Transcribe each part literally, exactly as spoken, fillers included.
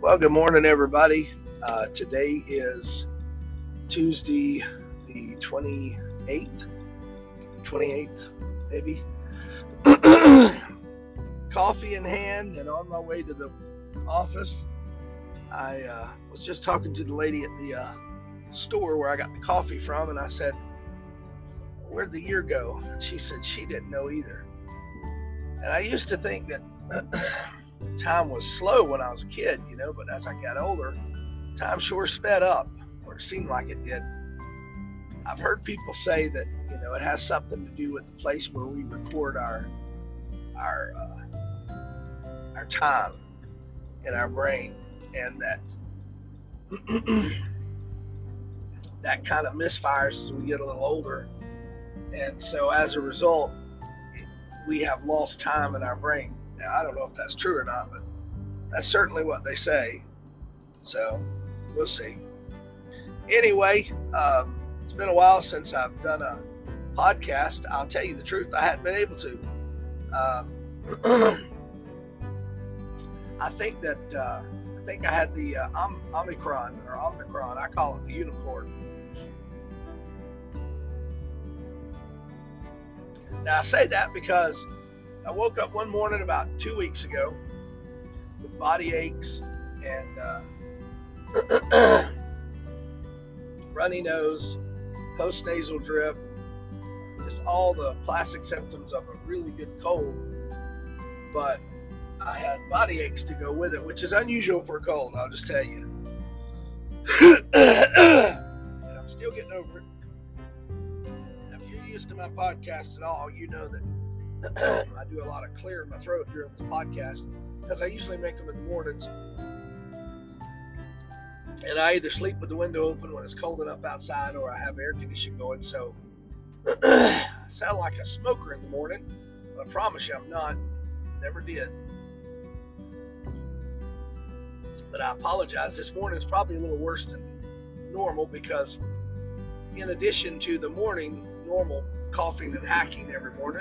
Well, good morning, everybody. Uh, today is Tuesday, the twenty-eighth, twenty-eighth, maybe. Coffee in hand and on my way to the office. I uh, was just talking to the lady at the uh, store where I got the coffee from, and I said, "Where'd the year go?" And she said she didn't know either. And I used to think that time was slow when I was a kid, you know, but as I got older, time sure sped up, or it seemed like it did. I've heard people say that, you know, it has something to do with the place where we record our our uh, our time in our brain, and that that kind of misfires as we get a little older, and so as a result, we have lost time in our brain. Now, I don't know if that's true or not, but that's certainly what they say. So we'll see. Anyway, um, it's been a while since I've done a podcast. I'll tell you the truth, I hadn't been able to. Um, I think that uh, I think I had the uh, Om- Omicron or Omicron. I call it the unicorn. Now I say that because I woke up one morning about two weeks ago with body aches and uh, runny nose, post-nasal drip, just all the classic symptoms of a really good cold. But I had body aches to go with it, which is unusual for a cold, I'll just tell you. And I'm still getting over it. If you're used to my podcast at all, you know that I do a lot of clearing my throat during this podcast, because I usually make them in the mornings, and I either sleep with the window open when it's cold enough outside, or I have air conditioning going, so I sound like a smoker in the morning, but I promise you I'm not. Never did. But I apologize. This morning is probably a little worse than normal, because in addition to the morning normal coughing and hacking every morning,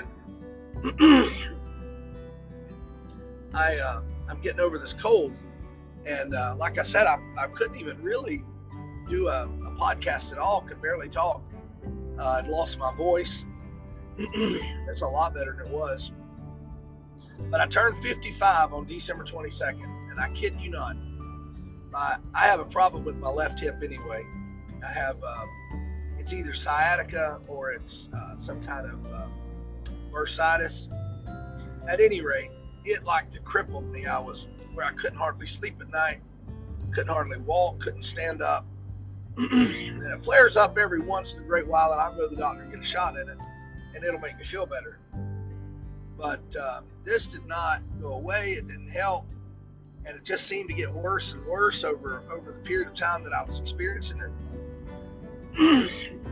I, uh, I'm getting over this cold, and uh, like I said, I, I couldn't even really do a, a podcast at all, could barely talk. Uh, I'd lost my voice. That's a lot better than it was. But I turned fifty-five on December twenty-second, and I kid you not, my, I have a problem with my left hip anyway. I have, uh, it's either sciatica or it's uh, some kind of uh, bursitis. At any rate, it like to crippled me. I was where I couldn't hardly sleep at night, couldn't hardly walk, couldn't stand up. And it flares up every once in a great while, and I'll go to the doctor and get a shot in it, and it'll make me feel better. But uh, this did not go away. It didn't help, and it just seemed to get worse and worse over over the period of time that I was experiencing it.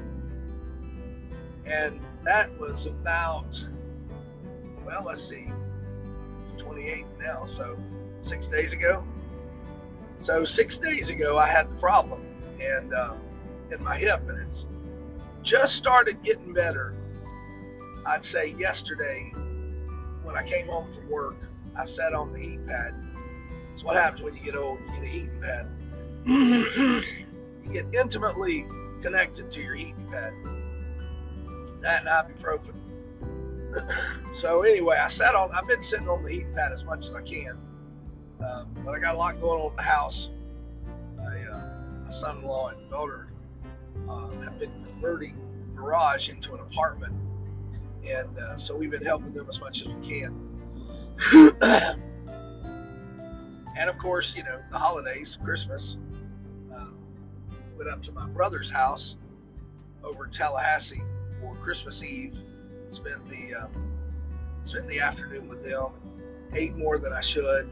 And that was about, well, let's see, it's twenty-eighth now, so six days ago. So six days ago, I had the problem, and uh, in my hip, and it's just started getting better. I'd say yesterday, when I came home from work, I sat on the heat pad. It's what happens when you get old, you get a heating pad. You get intimately connected to your heating pad. That and ibuprofen. So anyway, I sat on, I've been sitting on the heating pad as much as I can. Um, but I got a lot going on in the house. I, uh, my son-in-law and daughter uh, have been converting the garage into an apartment. And uh, so we've been helping them as much as we can. And of course, you know, the holidays, Christmas, uh, went up to my brother's house over in Tallahassee for Christmas Eve. Spent the uh, spent the afternoon with them. Ate more than I should.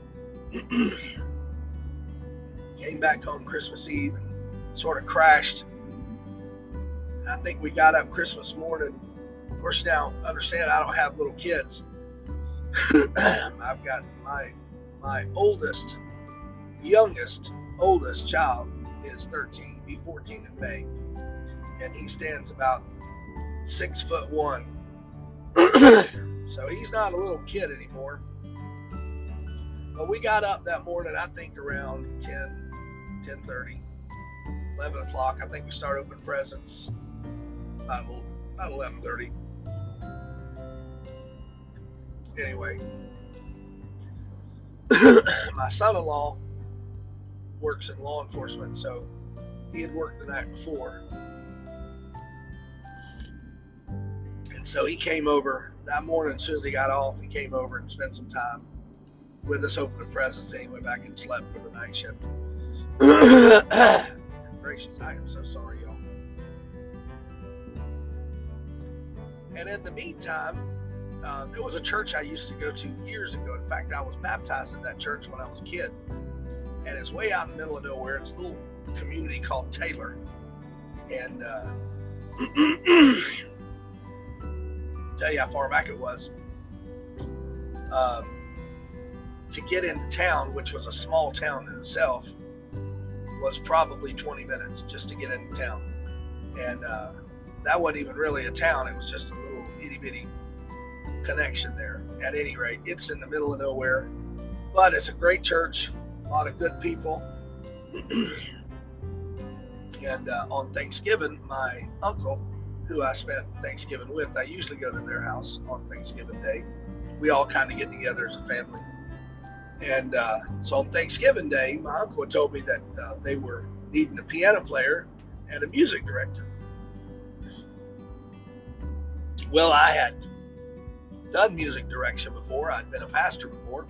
Came back home Christmas Eve and sort of crashed. And I think we got up Christmas morning. Of course, now understand I don't have little kids. I've got my my oldest, youngest, oldest child is thirteen, be fourteen in May, and he stands about six foot one. So he's not a little kid anymore. But we got up that morning, I think around ten, ten thirty, eleven o'clock. I think we started opening presents about, about eleven thirty. Anyway, my son-in-law works in law enforcement, so he had worked the night before. And so he came over that morning. As soon as he got off, he came over and spent some time with us opening presents, and he went back and slept for the night shift. Gracious, I am so sorry, y'all. And in the meantime, uh, there was a church I used to go to years ago. In fact, I was baptized in that church when I was a kid. And it's way out in the middle of nowhere. It's a little community called Taylor. And uh, tell you how far back it was. Um, to get into town, which was a small town in itself, was probably twenty minutes just to get into town. And uh, that wasn't even really a town. It was just a little itty bitty connection there. At any rate, it's in the middle of nowhere, but it's a great church, a lot of good people. And uh, on Thanksgiving, my uncle, who I spent Thanksgiving with, I usually go to their house on Thanksgiving Day. We all kind of get together as a family. And uh, so on Thanksgiving Day, my uncle had told me that uh, they were needing a piano player and a music director. Well, I had done music direction before. I'd been a pastor before.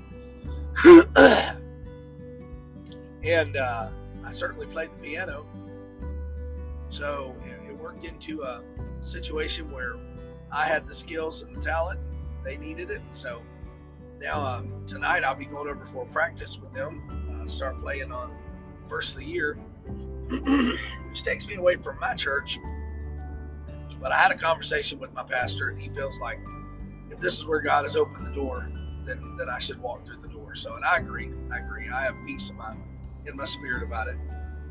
And uh, I certainly played the piano. So it, it worked into a situation where I had the skills and the talent. They needed it. So now um, tonight I'll be going over for a practice with them. Uh, start playing on first of the year, which takes me away from my church. But I had a conversation with my pastor, and he feels like if this is where God has opened the door, then, then I should walk through the door. So, and I agree. I agree. I have peace in my in my spirit about it.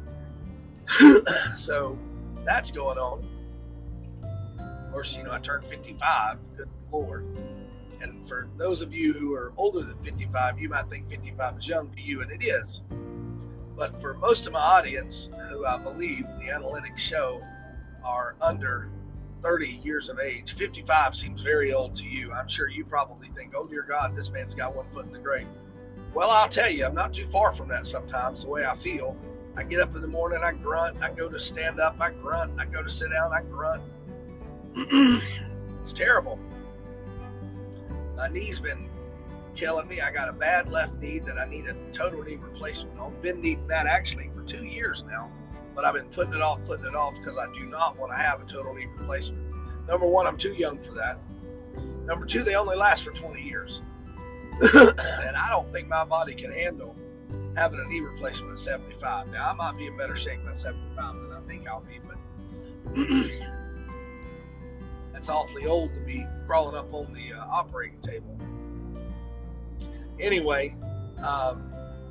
So that's going on. Of course, you know, I turned fifty-five. Good Lord. And for those of you who are older than fifty-five, you might think fifty-five is young to you, and it is. But for most of my audience, who I believe the analytics show are under thirty years of age, fifty-five seems very old to you. I'm sure you probably think, oh dear God, this man's got one foot in the grave. Well, I'll tell you, I'm not too far from that sometimes, the way I feel. I get up in the morning, I grunt. I go to stand up, I grunt. I go to sit down, I grunt. It's terrible. My knee's been killing me. I got a bad left knee that I need a total knee replacement on. Been needing that actually for two years now, but I've been putting it off, putting it off because I do not want to have a total knee replacement. Number one, I'm too young for that. Number two, they only last for twenty years. And I don't think my body can handle having a knee replacement at seventy-five. Now, I might be in better shape at seventy-five than I think I'll be, but that's awfully old to be crawling up on the uh, operating table. Anyway, um,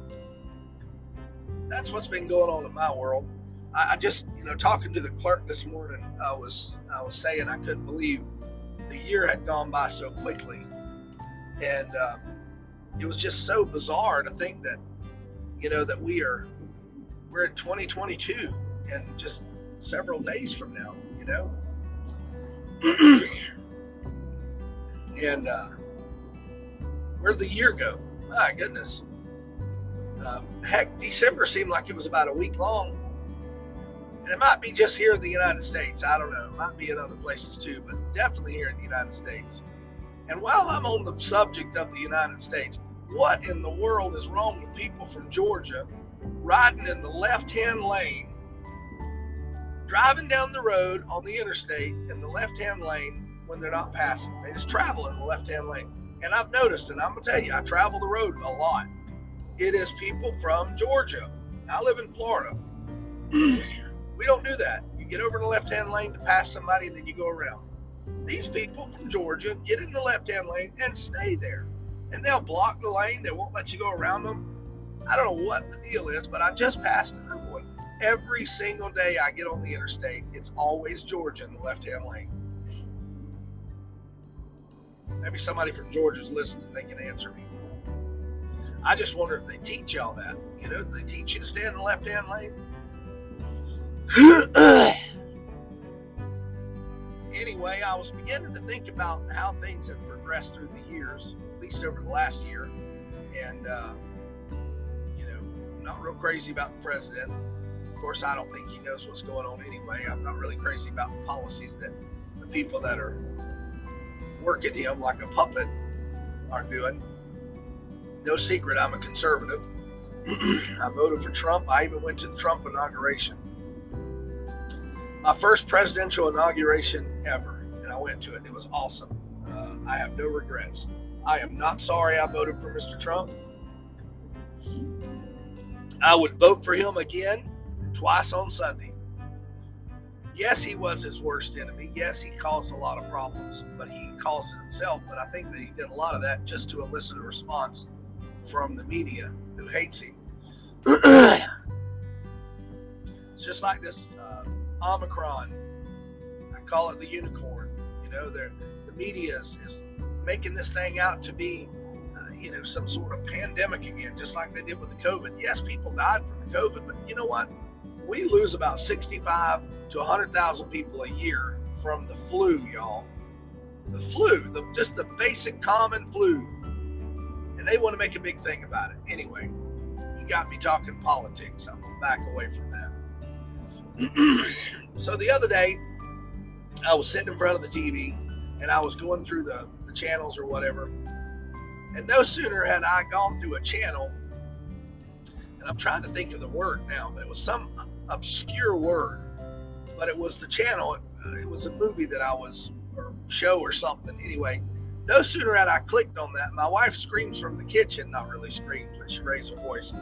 that's what's been going on in my world. I, I just, you know, talking to the clerk this morning, I was, I was saying I couldn't believe the year had gone by so quickly. And um, it was just so bizarre to think that, you know, that we are, we're in twenty twenty-two and just several days from now, you know. And uh, where'd the year go? My goodness. Um, heck, December seemed like it was about a week long. And it might be just here in the United States. I don't know. It might be in other places too, but definitely here in the United States. And while I'm on the subject of the United States, what in the world is wrong with people from Georgia riding in the left-hand lane, driving down the road on the interstate in the left-hand lane when they're not passing? They just travel in the left-hand lane. And I've noticed, and I'm going to tell you, I travel the road a lot. It is people from Georgia. I live in Florida. We don't do that. You get over the left-hand lane to pass somebody, and then you go around. These people from Georgia get in the left-hand lane and stay there. And they'll block the lane. They won't let you go around them. I don't know what the deal is, but I just passed another one. Every single day I get on the interstate, it's always Georgia in the left-hand lane. Maybe somebody from Georgia is listening. They can answer me. I just wonder if they teach y'all that. You know, they teach you to stay in the left-hand lane. Anyway, I was beginning to think about how things have progressed through the years, at least over the last year. And, uh, you know, I'm not real crazy about the president. Of course, I don't think he knows what's going on anyway. I'm not really crazy about the policies that the people that are working him like a puppet are doing. No secret, I'm a conservative. I voted for Trump. I even went to the Trump inauguration. My first presidential inauguration ever, and I went to it. It was awesome. Uh, I have no regrets. I am not sorry I voted for Mister Trump. I would vote for him again twice on Sunday. Yes, he was his worst enemy. Yes, he caused a lot of problems, but he caused it himself. But I think that he did a lot of that just to elicit a response from the media who hates him. It's just like this uh, Omicron. I call it the unicorn. You know, the media is, is making this thing out to be, uh, you know, some sort of pandemic again, just like they did with the COVID. Yes, people died from the COVID, but you know what? We lose about sixty-five to one hundred thousand people a year from the flu, y'all. The flu, the, just the basic common flu. And they want to make a big thing about it. Anyway, you got me talking politics. I'm going to back away from that. So the other day, I was sitting in front of the T V, and I was going through the, the channels or whatever. And no sooner had I gone through a channel, and I'm trying to think of the word now, but it was some obscure word. But it was the channel. It, it was a movie that I was, or show or something. Anyway, no sooner had I clicked on that, my wife screams from the kitchen. Not really screams, but she raised her voice.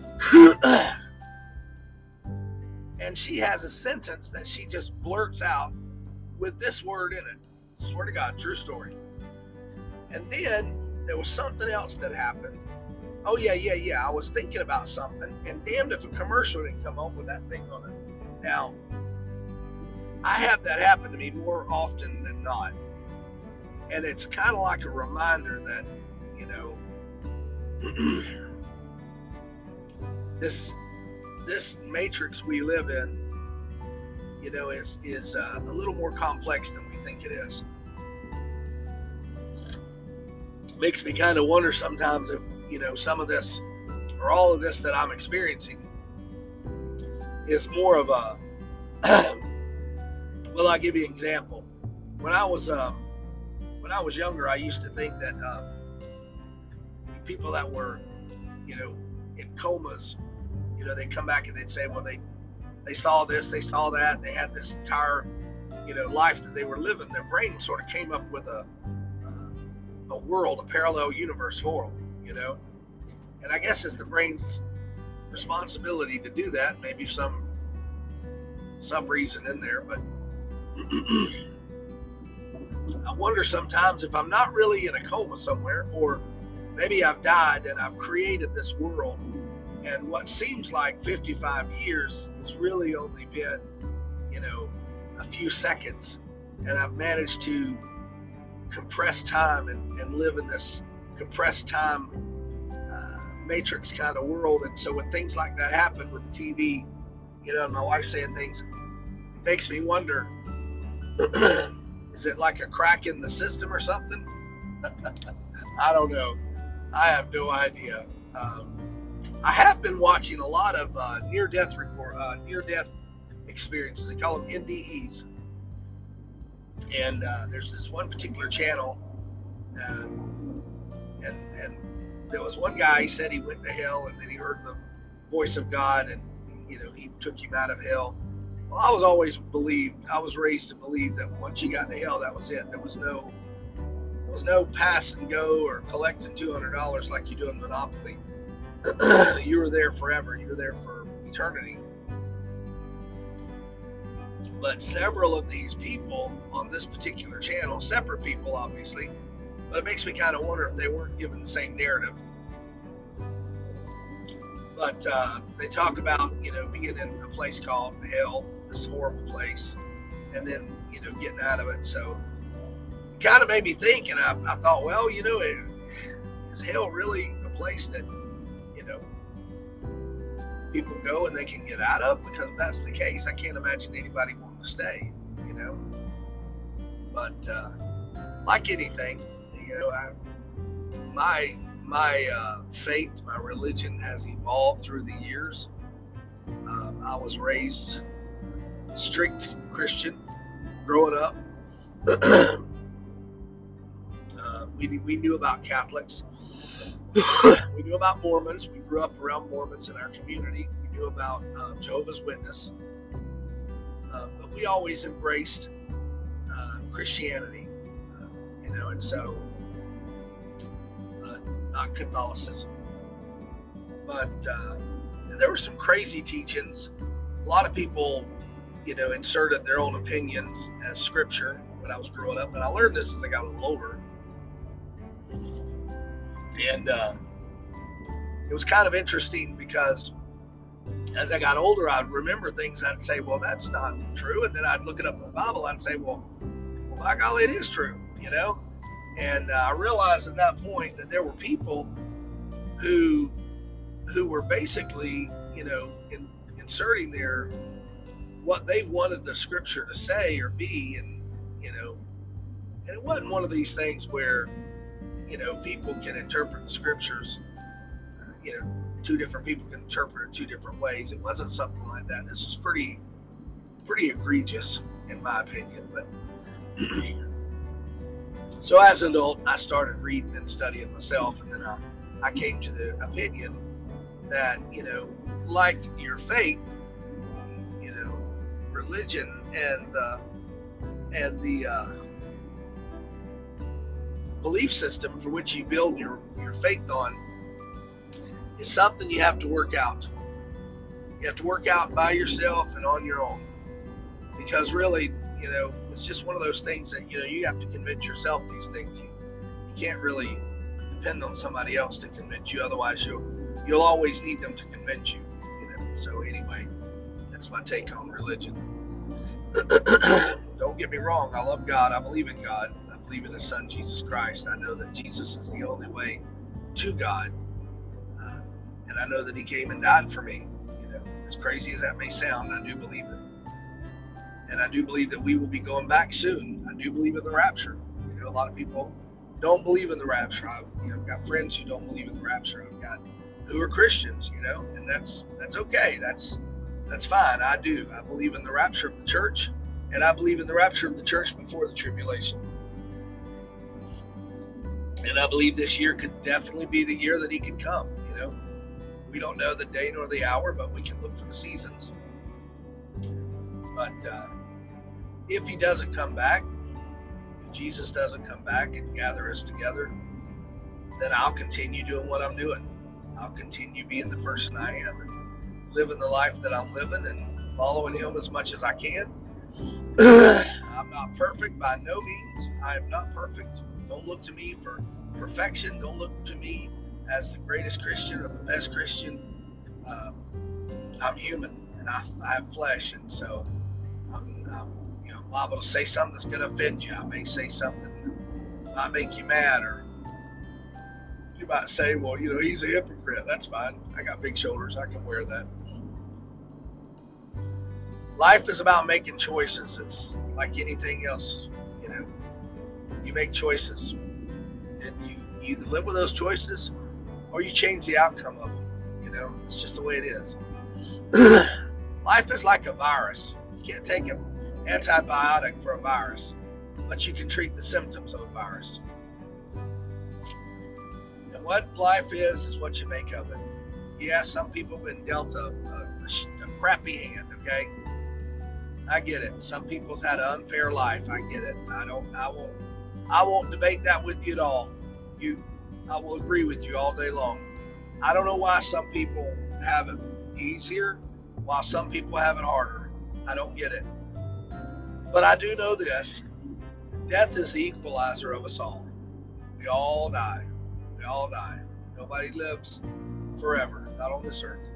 And she has a sentence that she just blurts out with this word in it. Swear to God, true story. And then there was something else that happened. Oh, yeah, yeah, yeah. I was thinking about something, and damned if a commercial didn't come up with that thing on it. Now, I have that happen to me more often than not. And it's kind of like a reminder that, you know, this this matrix we live in, you know, is is uh, a little more complex than we think it is. Makes me kind of wonder sometimes if, you know, some of this or all of this that I'm experiencing is more of a, well, I'll give you an example. When I was um, when I was younger, I used to think that um, people that were, you know, in comas, you know, they'd come back and they'd say, well, they they saw this, they saw that, they had this entire, you know, life that they were living. Their brain sort of came up with a uh, a world, a parallel universe for them, you know. And I guess it's the brain's responsibility to do that. Maybe some some reason in there, but I wonder sometimes if I'm not really in a coma somewhere, or maybe I've died and I've created this world, and what seems like fifty-five years has really only been, you know, a few seconds, and I've managed to compress time and, and live in this compressed time uh, matrix kind of world. And so when things like that happen with the T V, you know, and my wife saying things, it makes me wonder, is it like a crack in the system or something? I don't know. I have no idea. Um, I have been watching a lot of uh, near-death report, uh, near-death experiences. They call them N D Es. And uh, there's this one particular channel, um, and and there was one guy. He said he went to hell, and then he heard the voice of God, and you know, he took him out of hell. Well, I was always believed. I was raised to believe that once you got to hell, that was it. There was no, there was no pass and go or collecting two hundred dollars like you do in Monopoly. You were there forever. You were there for eternity. But several of these people on this particular channel, separate people, obviously, but it makes me kind of wonder if they weren't given the same narrative. But uh, they talk about, you know, being in a place called hell, this horrible place, and then, you know, getting out of it. So it kind of made me think, and I, I thought, well, you know, is hell really a place that know, people go and they can get out of, because if that's the case, I can't imagine anybody wanting to stay, you know. But uh, like anything, you know, I, my my uh, faith, my religion has evolved through the years. Um, I was raised strict Christian growing up. uh, we we knew about Catholics. We knew about Mormons. We grew up around Mormons in our community. We knew about uh, Jehovah's Witness. Uh, but we always embraced uh, Christianity, uh, you know, and so uh, not Catholicism. But uh, there were some crazy teachings. A lot of people, you know, inserted their own opinions as scripture when I was growing up, and I learned this as I got a little older. And uh, it was kind of interesting because as I got older, I'd remember things. I'd say, well, that's not true. And then I'd look it up in the Bible. I'd say, well, well by golly, it is true, you know. And uh, I realized at that point that there were people who who were basically, you know, in, inserting their what they wanted the scripture to say or be. And, you know, and it wasn't one of these things where, you know, people can interpret the scriptures, uh, you know, two different people can interpret it two different ways. It wasn't something like that. This was pretty, pretty egregious in my opinion. But so as an adult, I started reading and studying myself, and then I, I came to the opinion that, you know, like your faith, you know, religion and the, and the, uh, belief system for which you build your, your faith on is something you have to work out. You have to work out by yourself and on your own. Because really, you know, it's just one of those things that, you know, you have to convince yourself these things. You, you can't really depend on somebody else to convince you. Otherwise, you'll, you'll always need them to convince you. You know? So anyway, that's my take on religion. Don't get me wrong. I love God. I believe in God. I believe in His Son, Jesus Christ. I know that Jesus is the only way to God. Uh, and I know that He came and died for me. You know, as crazy as that may sound, I do believe it. And I do believe that we will be going back soon. I do believe in the rapture. You know, a lot of people don't believe in the rapture. I've, you know, got friends who don't believe in the rapture. I've got who are Christians, you know, and that's that's okay. That's that's fine. I do. I believe in the rapture of the church, and I believe in the rapture of the church before the tribulation. And I believe this year could definitely be the year that He could come. You know, we don't know the day nor the hour, but we can look for the seasons. But uh, if He doesn't come back, if Jesus doesn't come back and gather us together, then I'll continue doing what I'm doing. I'll continue being the person I am and living the life that I'm living and following Him as much as I can. I'm not perfect by no means. I am not perfect. Don't look to me for perfection. Don't look to me as the greatest Christian or the best Christian. Um, I'm human, and I, I have flesh, and so I'm, I'm, you know, liable to say something that's going to offend you. I may say something that might make you mad, or you might say, well, you know, he's a hypocrite. That's fine. I got big shoulders. I can wear that. Life is about making choices. It's like anything else, you know. You make choices, and you either live with those choices or you change the outcome of them. You know, it's just the way it is. Life is like a virus. You can't take an antibiotic for a virus, but you can treat the symptoms of a virus. And what life is, is what you make of it. Yeah, some people have been dealt a, a, a crappy hand, okay? I get it. Some people's had an unfair life. I get it. I don't, I won't, I won't debate that with you at all. You, I will agree with you all day long. I don't know why some people have it easier while some people have it harder. I don't get it. But I do know this. Death is the equalizer of us all. We all die. We all die. Nobody lives forever, not on this earth.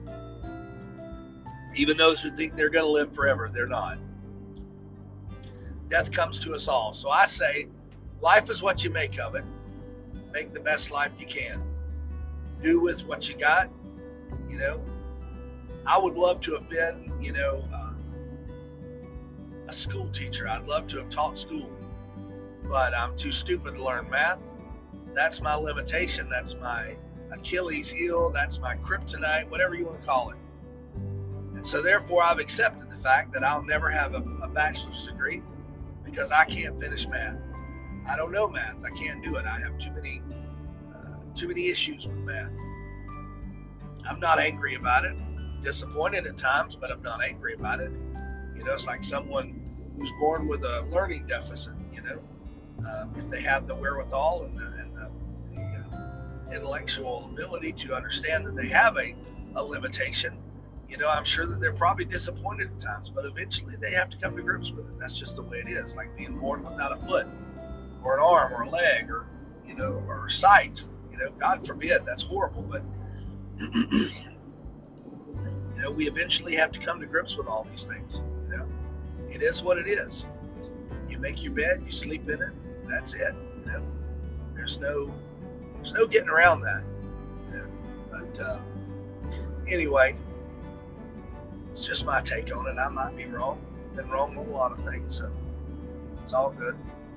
Even those who think they're going to live forever, they're not. Death comes to us all. So I say, life is what you make of it. Make the best life you can. do with what you got. You know, I would love to have been, you know, uh, a school teacher. I'd love to have taught school, but I'm too stupid to learn math. That's my limitation. That's my Achilles heel. That's my kryptonite, whatever you want to call it. And so therefore I've accepted the fact that I'll never have a, a bachelor's degree because I can't finish math. I don't know math. I can't do it. I have too many, uh, too many issues with math. I'm not angry about it. Disappointed at times, but I'm not angry about it. You know, it's like someone who's born with a learning deficit. You know, uh, if they have the wherewithal and the, and the, the uh, intellectual ability to understand that they have a, a limitation, you know, I'm sure that they're probably disappointed at times, but eventually they have to come to grips with it. That's just the way it is. Like being born without a foot, or an arm, or a leg, or you know, or sight. You know, God forbid, that's horrible. But you know, we eventually have to come to grips with all these things. You know, it is what it is. You make your bed, you sleep in it. That's it. You know, there's no, there's no getting around that. You know? But uh, anyway, it's just my take on it. I might be wrong. Been wrong on a lot of things, so it's all good.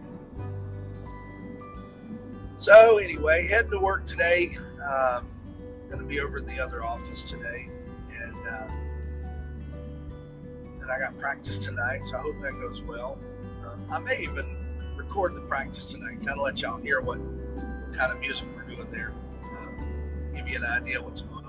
So anyway, heading to work today. Um, going to be over at the other office today, and uh, and I got practice tonight, so I hope that goes well. Um, I may even record the practice tonight, kind of let y'all hear what, what kind of music we're doing there, uh, give you an idea what's going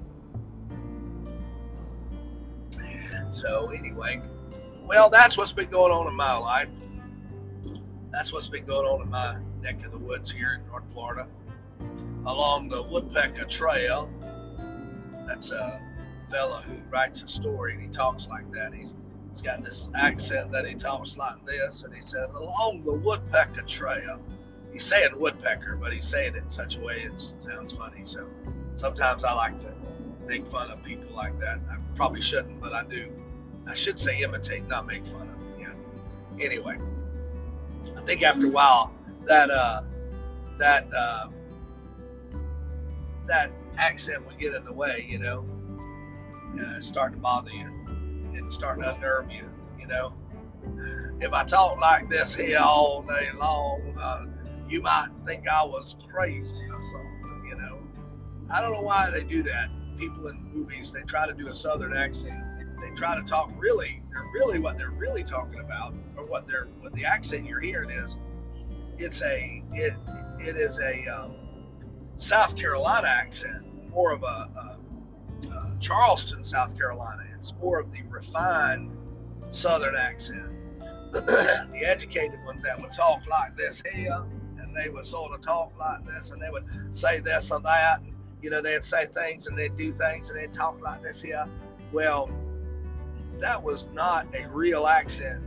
on. So anyway, well, that's what's been going on in my life. That's what's been going on in my neck of the woods here in North Florida, along the Woodpecker Trail. That's a fella who writes a story, and he talks like that. He's he's got this accent that he talks like this, and he says, along the Woodpecker Trail. He's saying woodpecker, but he's saying it in such a way it sounds funny. So sometimes I like to make fun of people like that. I probably shouldn't, but I do. I should say imitate, not make fun of. Yeah. Anyway, I think after a while that uh, that uh, that accent would get in the way, you know. Uh, it's starting to bother you and starting to unnerve you, you know. If I talk like this here all day long, uh, you might think I was crazy or something, you know. I don't know why they do that. People in movies, they try to do a southern accent. They, they try to talk really, they're really what they're really talking about, or what they're, what the accent you're hearing is. It's a, it, it is a um, South Carolina accent, more of a, a, a Charleston, South Carolina. It's more of the refined southern accent. The educated ones that would talk like this here, and they would sort of talk like this, and they would say this or that, and, you know, they'd say things and they'd do things and they'd talk like this here. Well, that was not a real accent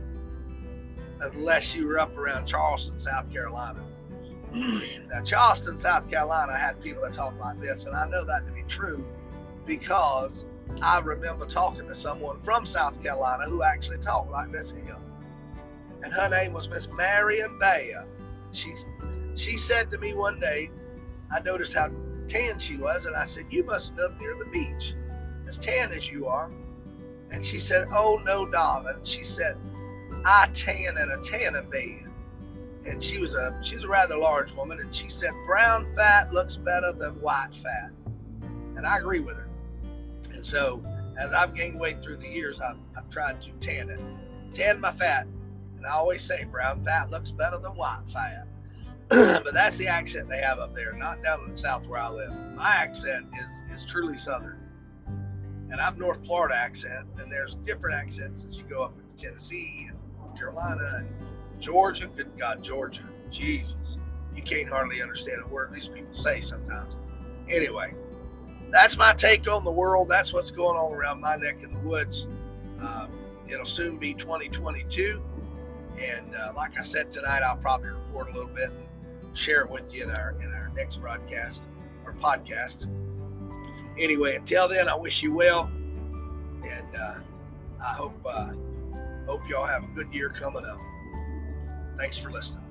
unless you were up around Charleston, South Carolina. Now, Charleston, South Carolina had people that talk like this, and I know that to be true because I remember talking to someone from South Carolina who actually talked like this here. And her name was Miss Marion Bayer. She, she said to me one day, I noticed how tan she was, and I said, you must live near the beach, as tan as you are. And she said, oh no, darling. She said, I tan in a tanning bed. And she was a she's a rather large woman, and she said, brown fat looks better than white fat. And I agree with her. And so as I've gained weight through the years, I've, I've tried to tan it, tan my fat. And I always say brown fat looks better than white fat. But that's the accent they have up there, not down in the south where I live. My accent is, is truly southern. And I'm North Florida accent, and there's different accents as you go up into Tennessee and North Carolina and Georgia. Good God, Georgia. Jesus. You can't hardly understand a word these people say sometimes. Anyway, that's my take on the world. That's what's going on around my neck of the woods. Uh, it'll soon be twenty twenty-two. And uh, like I said tonight, I'll probably record a little bit and share it with you in our in our next broadcast or podcast. Anyway, until then, I wish you well, and uh, I hope uh, hope y'all have a good year coming up. Thanks for listening.